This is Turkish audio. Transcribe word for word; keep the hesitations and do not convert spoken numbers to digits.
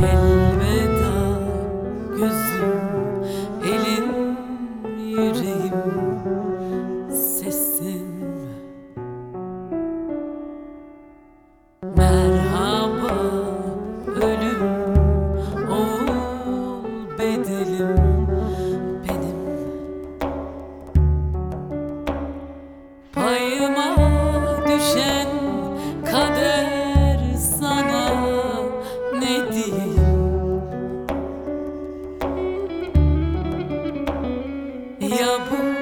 Elveda gözüm, elim, yüreğim, sesim. Merhaba ölüm, ol bedelim benim. Payıma düşen kader, sana ne diyeyim? Ya bu